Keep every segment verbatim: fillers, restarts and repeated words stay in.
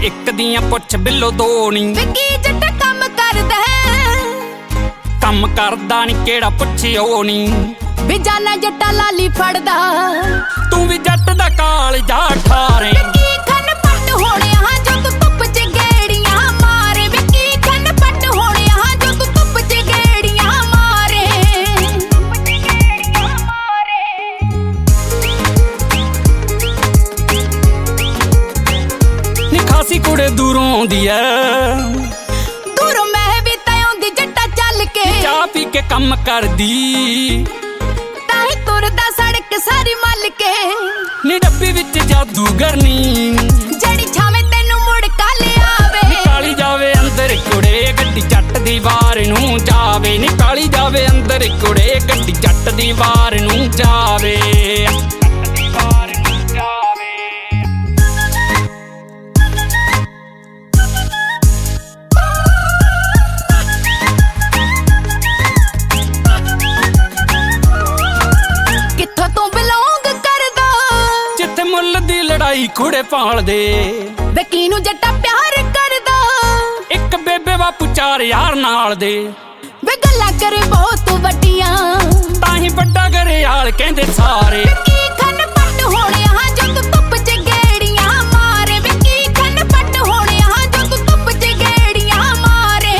ਇੱਕ ਦੀਆਂ ਪੁੱਛ ਬਿੱਲੋ ਦੋ ਨੀ ਵਿੱਕੀ ਜੱਟ ਕੰਮ ਕਰਦਾ ਕੰਮ ਕਰਦਾ ਨੀ ਕਿਹੜਾ ਪੁੱਛਿਓ ਨੀ ਵੀ ਜਾਨਾ ਜੱਟਾ ਲਾਲੀ ਫੜਦਾ ਤੂੰ ਵੀ ਜੱਟ ਦਾ ਕਾਲ ਜਾ ਠਾਰੇ ਵਿੱਕੀ ਖੰਨ ਪੱਟ ਹੋਣਿਆ ਜੋ ਤੂੰ ਧੁੱਪ ਚ ਗੇੜੀਆਂ ਮਾਰੇ ਵਿੱਕੀ ਖੰਨ ਪੱਟ ਹੋਣਿਆ ਜੋ ਤੂੰ ਧੁੱਪ ਚ ਗੇੜੀਆਂ ਮਾਰੇ ਨੀ ਖਾਸੀ ਕੁੜੇ ਦੂਰੋਂ ਆਉਂਦੀ ਐ ਦੂਰੋਂ ਮੈਂ ਵੀ ਤਾਂ ਆਉਂਦੀ ਜੱਟਾ ਚੱਲ ਕੇ ਚਾਹ ਪੀ ਕੇ ਕੰਮ ਕਰਦੀ ਤਾਂ ਹੀ ਤੁਰਦਾ ਸੜਕ ਸਾਰੀ ਮੱਲ ਕੇ ਨੀ ਡੱਬੀ ਵਿੱਚ ਜਾਦੂਗਰਨੀ ਜਿਹੜੀ ਛਾਵੇਂ ਤੈਨੂੰ ਮੁੜ ਕਾ ਲਿਆਵੇ ਨਿਕਾਲੀ ਜਾਵੇ ਅੰਦਰ ਕੁੜੇ ਗੱਡੀ ਜੱਟ ਦੀ ਵਾਰ ਨੂੰ ਜਾਵੇ ਨਿਕਾਲੀ ਜਾਵੇ ਅੰਦਰ ਕੁੜੇ ਗੱਡੀ ਜੱਟ ਦੀ ਵਾਰ ਨੂੰ ਜਾਵੇ ਕਿੱਥੋਂ ਤੂੰ ਬਿਲੋਂਗ ਕਰਦਾ ਜਿੱਥੇ ਮੁੱਲ ਦੀ ਲੜਾਈ ਕੁੜੇ ਪਾਲਦੇ ਵਿੱਕੀ ਨੂੰ ਜੱਟਾ ਪਿਆਰ ਕਰਦਾ ਇੱਕ ਬੇਬੇ ਬਾਪੂ ਚਾਰ ਯਾਰ ਨਾਲ ਦੇ ਵੇ ਗੱਲਾਂ ਕਰੇ ਬਹੁਤ ਵੱਡੀਆਂ ਤਾਂ ਹੀ ਵੱਡਾ ਘਰਿਆਲ ਕਹਿੰਦੇ ਸਾਰੇ ਵਿੱਕੀ ਖੰਨ ਪੱਟ ਹੋਣਿਆ ਜੋ ਤੂੰ ਧੁੱਪ ਚ ਗੇੜੀਆਂ ਮਾਰੇ ਵਿੱਕੀ ਖੰਨ ਪੱਟ ਹੋਣਿਆ ਜੋ ਤੂੰ ਧੁੱਪ ਚ ਗੇੜੀਆਂ ਮਾਰੇ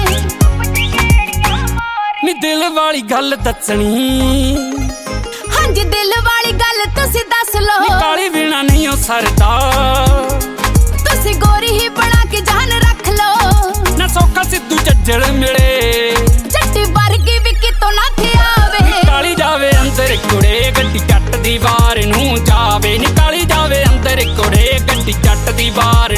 ਨੀ ਦਿਲ ਵਾਲੀ ਗੱਲ ਦੱਸਣੀ ਹਾਂਜੀ ਦਿਲ ਵਾਲੀ ਗੱਲ ਤੁਸੀਂ ਦੱਸ ਨੀ ਲੋ ਕਾਲੀ ਬਿਨਾ ਨਹੀਂ ਉਹ ਸਰਦਾ ਤੁਸੀਂ ਗੋਰੀ ਹੀ ਬਣਾ ਕੇ ਜਾਨ ਰੱਖ ਲੋ ਨਾ ਸੌਖਾ ਸਿੱਧੂ ਚੱਜਲ ਮਿਲੇ ਜੱਟੀ ਵਰਗੀ ਵੀ ਕਿਤੋਂ ਨਾ ਥਿਆਵੇ ਨਿਕਾਲੀ ਜਾਵੇ ਅੰਦਰ ਕੁੜੇ ਗੱਡੀ ਜੱਟ ਦੀ ਵਾਰ ਨੂੰ ਜਾਵੇ ਨਿਕਾਲੀ ਜਾਵੇ ਅੰਦਰ ਕੁੜੇ ਗੱਡੀ ਜੱਟ ਦੀ ਵਾਰ